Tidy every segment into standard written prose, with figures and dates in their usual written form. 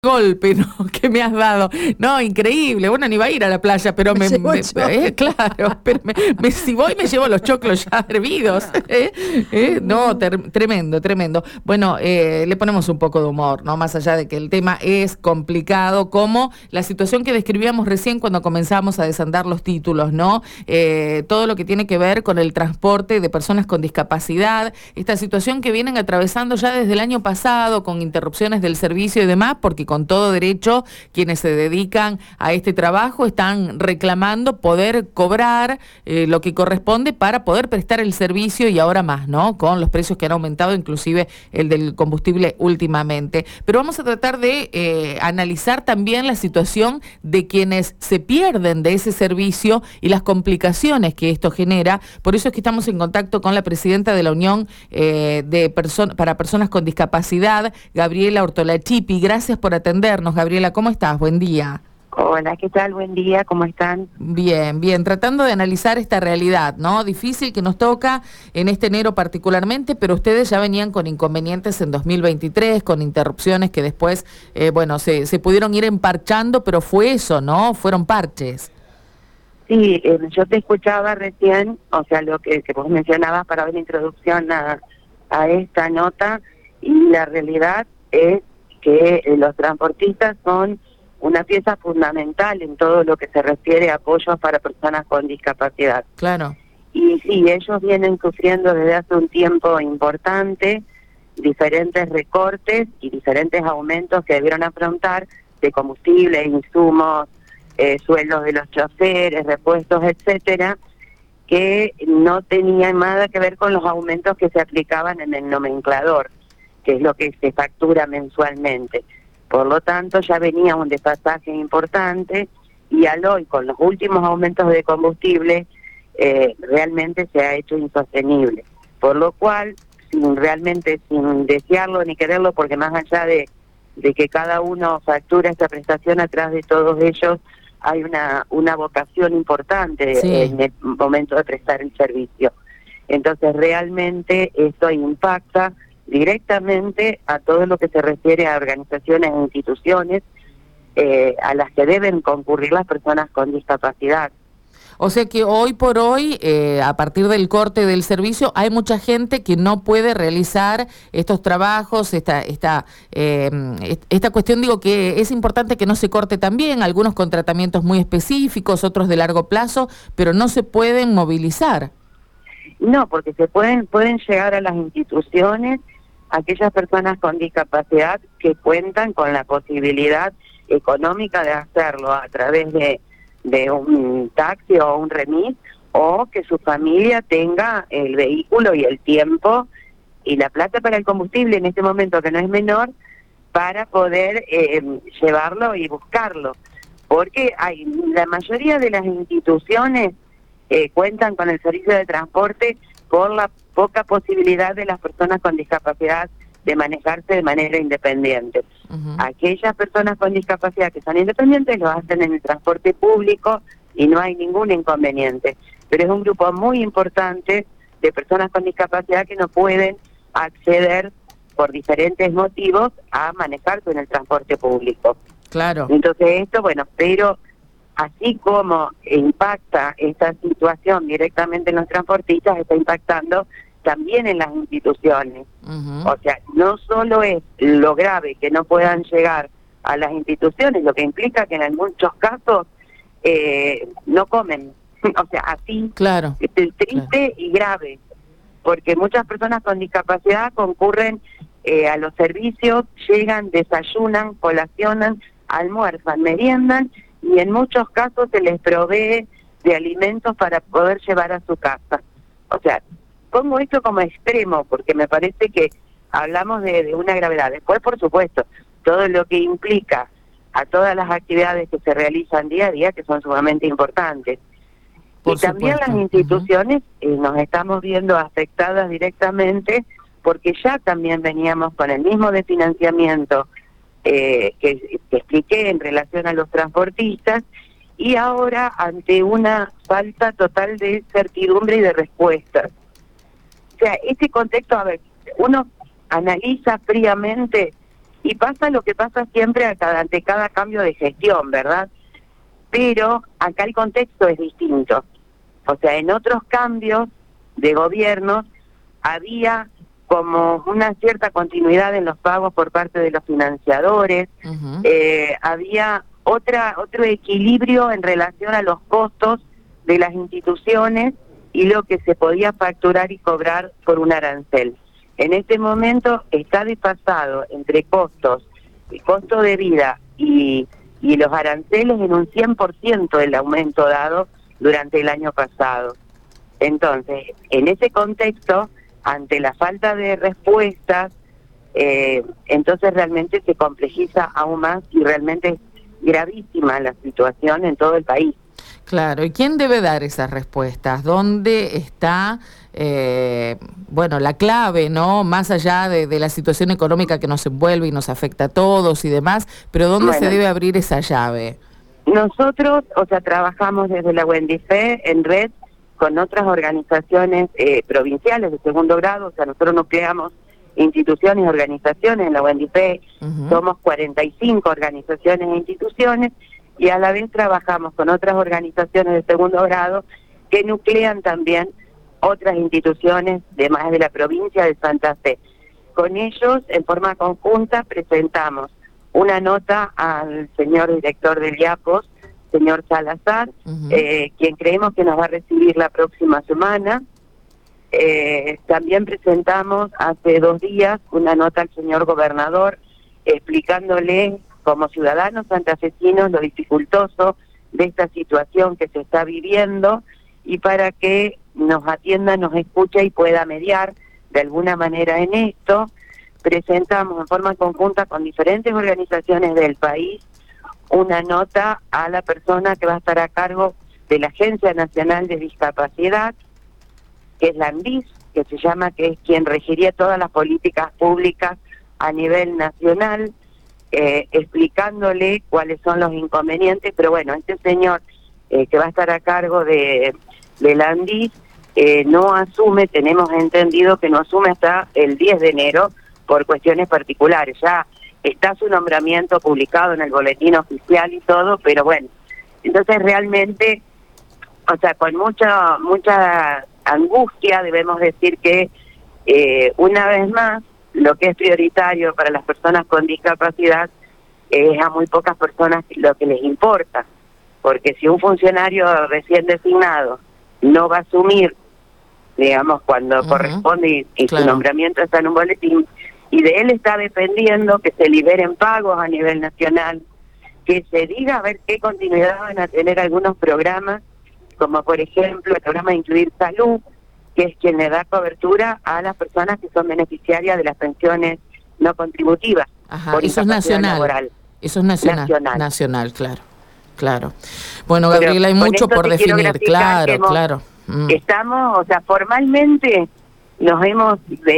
golpe, ¿no? Que me has dado. No, increíble. Bueno, ni va a ir a la playa, pero claro, pero si voy me llevo los choclos ya hervidos. No, tremendo, tremendo. Bueno, le ponemos un poco de humor, ¿no? Más allá de que el tema es complicado, como la situación que describíamos recién cuando comenzamos a desandar los títulos, ¿no? Todo lo que tiene que ver con el transporte de personas con discapacidad, esta situación que vienen atravesando ya desde el año pasado, con interrupciones del servicio y demás, porque con todo derecho quienes se dedican a este trabajo están reclamando poder cobrar lo que corresponde para poder prestar el servicio, y ahora más, ¿no? Con los precios que han aumentado, inclusive el del combustible últimamente. Pero vamos a tratar de analizar también la situación de quienes se pierden de ese servicio y las complicaciones que esto genera. Por eso es que estamos en contacto con la presidenta de la Unión para Personas con Discapacidad, Gabriela Ortolachippi. Gracias por atendernos, Gabriela. ¿Cómo estás? Buen día. Hola, ¿qué tal? Buen día, ¿cómo están? Bien, bien, tratando de analizar esta realidad, ¿no? Difícil que nos toca en este enero particularmente, pero ustedes ya venían con inconvenientes en 2023, con interrupciones que después, se pudieron ir emparchando, pero fue eso, ¿no? Fueron parches. Sí, yo te escuchaba recién, o sea, lo que vos mencionabas para ver la introducción a esta nota, y la realidad es que los transportistas son una pieza fundamental en todo lo que se refiere a apoyos para personas con discapacidad. Claro. Y sí, ellos vienen sufriendo desde hace un tiempo importante diferentes recortes y diferentes aumentos que debieron afrontar de combustible, insumos, sueldos de los choferes, repuestos, etcétera, que no tenían nada que ver con los aumentos que se aplicaban en el nomenclador, que es lo que se factura mensualmente. Por lo tanto, ya venía un desfasaje importante, y al hoy, con los últimos aumentos de combustible, realmente se ha hecho insostenible. Por lo cual, sin desearlo ni quererlo, porque más allá de que cada uno factura esta prestación, atrás de todos ellos hay una vocación importante, sí, en el momento de prestar el servicio. Entonces, realmente esto impacta directamente a todo lo que se refiere a organizaciones e instituciones a las que deben concurrir las personas con discapacidad. O sea que hoy por hoy, a partir del corte del servicio, hay mucha gente que no puede realizar estos trabajos, esta cuestión, digo, que es importante que no se corte también, algunos con tratamientos muy específicos, otros de largo plazo, pero no se pueden movilizar. No, porque pueden llegar a las instituciones aquellas personas con discapacidad que cuentan con la posibilidad económica de hacerlo a través de un taxi o un remis, o que su familia tenga el vehículo y el tiempo y la plata para el combustible en este momento, que no es menor, para poder llevarlo y buscarlo. Porque la mayoría de las instituciones cuentan con el servicio de transporte por la poca posibilidad de las personas con discapacidad de manejarse de manera independiente. Uh-huh. Aquellas personas con discapacidad que son independientes lo hacen en el transporte público y no hay ningún inconveniente. Pero es un grupo muy importante de personas con discapacidad que no pueden acceder por diferentes motivos a manejarse en el transporte público. Claro. Entonces pero así como impacta esta situación directamente en los transportistas, está impactando también en las instituciones. Uh-huh. O sea, no solo es lo grave que no puedan llegar a las instituciones, lo que implica que en muchos casos no comen. O sea, así, claro, es triste y grave, porque muchas personas con discapacidad concurren a los servicios, llegan, desayunan, colacionan, almuerzan, meriendan, y en muchos casos se les provee de alimentos para poder llevar a su casa. O sea, pongo esto como extremo porque me parece que hablamos de una gravedad. Después, por supuesto, todo lo que implica a todas las actividades que se realizan día a día, que son sumamente importantes. Y también las instituciones nos estamos viendo afectadas directamente, porque ya también veníamos con el mismo de financiamiento que expliqué en relación a los transportistas, y ahora ante una falta total de certidumbre y de respuestas. O sea, este contexto, uno analiza fríamente Y pasa lo que pasa siempre ante cada cambio de gestión, ¿verdad? Pero acá el contexto es distinto. O sea, en otros cambios de gobiernos había como una cierta continuidad en los pagos por parte de los financiadores, había otro equilibrio en relación a los costos de las instituciones y lo que se podía facturar y cobrar por un arancel. En este momento está desfasado entre costos, el costo de vida y los aranceles en un 100% del aumento dado durante el año pasado. Entonces, en ese contexto, ante la falta de respuestas, entonces realmente se complejiza aún más y realmente es gravísima la situación en todo el país. Claro, ¿y quién debe dar esas respuestas? ¿Dónde está, la clave, ¿no? Más allá de la situación económica que nos envuelve y nos afecta a todos y demás, pero ¿dónde se debe abrir esa llave? Nosotros, trabajamos desde la UNDIFE en red con otras organizaciones provinciales de segundo grado, nosotros nucleamos instituciones y organizaciones en la UNDIFE, somos 45 organizaciones e instituciones, y a la vez trabajamos con otras organizaciones de segundo grado que nuclean también otras instituciones de más de la provincia de Santa Fe. Con ellos, en forma conjunta, presentamos una nota al señor director del IAPOS, señor Salazar, quien creemos que nos va a recibir la próxima semana. También presentamos hace 2 días una nota al señor gobernador explicándole como ciudadanos santafesinos lo dificultoso de esta situación que se está viviendo y para que nos atienda, nos escuche y pueda mediar de alguna manera en esto. Presentamos en forma conjunta con diferentes organizaciones del país una nota a la persona que va a estar a cargo de la Agencia Nacional de Discapacidad, que es la ANDIS, que se llama, que es quien regiría todas las políticas públicas a nivel nacional, explicándole cuáles son los inconvenientes, pero bueno, este señor que va a estar a cargo de la ANDIS no asume, tenemos entendido que no asume hasta el 10 de enero por cuestiones particulares. Ya está su nombramiento publicado en el boletín oficial y todo, pero bueno, entonces realmente, con mucha angustia debemos decir que una vez más lo que es prioritario para las personas con discapacidad es a muy pocas personas lo que les importa, porque si un funcionario recién designado no va a asumir, digamos, cuando corresponde y su nombramiento está en un boletín, y de él está dependiendo que se liberen pagos a nivel nacional, que se diga a ver qué continuidad van a tener algunos programas, como por ejemplo el programa de Incluir Salud, que es quien le da cobertura a las personas que son beneficiarias de las pensiones no contributivas. Por eso es nacional. Laboral. Eso es nacional, claro. Bueno, Gabriela, hay mucho por definir, claro. Estamos, formalmente nos hemos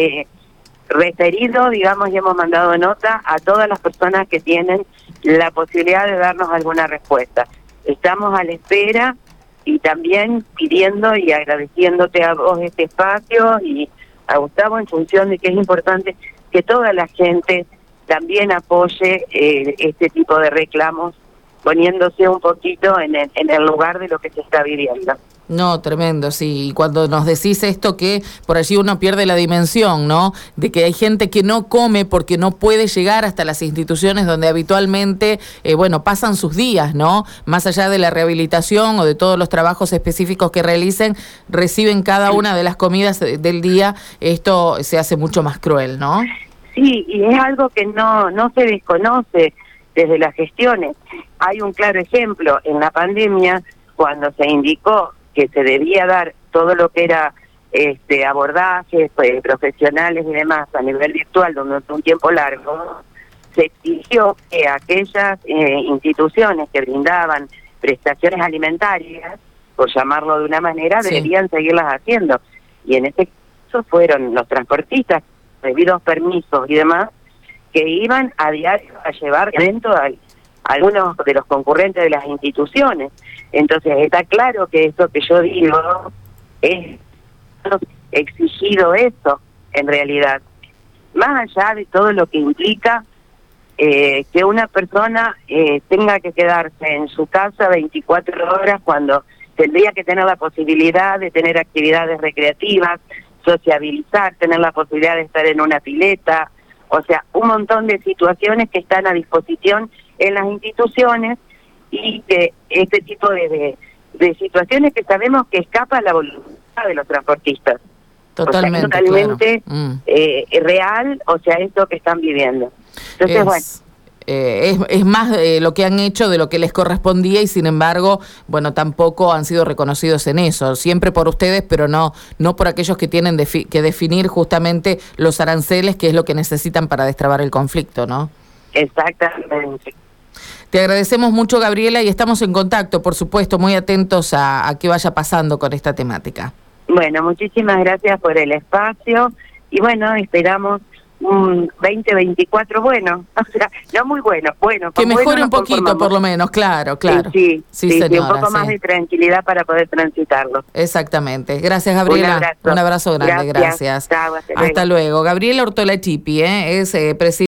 referido, digamos, y hemos mandado nota a todas las personas que tienen la posibilidad de darnos alguna respuesta. Estamos a la espera y también pidiendo y agradeciéndote a vos este espacio y a Gustavo, en función de que es importante que toda la gente también apoye este tipo de reclamos, poniéndose un poquito en el lugar de lo que se está viviendo. No, tremendo, sí. Y cuando nos decís esto, que por allí uno pierde la dimensión, ¿no? De que hay gente que no come porque no puede llegar hasta las instituciones donde habitualmente, pasan sus días, ¿no? Más allá de la rehabilitación o de todos los trabajos específicos que realicen, reciben cada una de las comidas del día. Esto se hace mucho más cruel, ¿no? Sí, y es algo que no se desconoce desde las gestiones. Hay un claro ejemplo en la pandemia, cuando se indicó que se debía dar todo lo que era abordajes profesionales y demás a nivel virtual durante un tiempo largo, se exigió que aquellas instituciones que brindaban prestaciones alimentarias, por llamarlo de una manera, deberían seguirlas haciendo. Y en este caso fueron los transportistas, debidos permisos y demás, que iban a diario a llevar dentro a algunos de los concurrentes de las instituciones. Entonces está claro que esto que yo digo es exigido eso, en realidad. Más allá de todo lo que implica que una persona tenga que quedarse en su casa 24 horas cuando tendría que tener la posibilidad de tener actividades recreativas, sociabilizar, tener la posibilidad de estar en una pileta, o sea, un montón de situaciones que están a disposición en las instituciones y que este tipo de situaciones que sabemos que escapa a la voluntad de los transportistas. Totalmente, o sea, totalmente claro. Real, o sea, esto que están viviendo. Entonces, bueno. Es más lo que han hecho de lo que les correspondía y sin embargo, bueno, tampoco han sido reconocidos en eso, siempre por ustedes, pero no por aquellos que tienen que definir justamente los aranceles, que es lo que necesitan para destrabar el conflicto, ¿no? Exactamente. Te agradecemos mucho, Gabriela, y estamos en contacto, por supuesto, muy atentos a qué vaya pasando con esta temática. Bueno, muchísimas gracias por el espacio y bueno, esperamos un 2024 bueno, o sea, no muy bueno, que mejore bueno un poquito por lo menos, claro. Sí, Señora, un poco más de tranquilidad para poder transitarlo. Exactamente. Gracias, Gabriela. Un abrazo grande, gracias. Chao, hasta luego. Gabriela Ortolachippi, es presidenta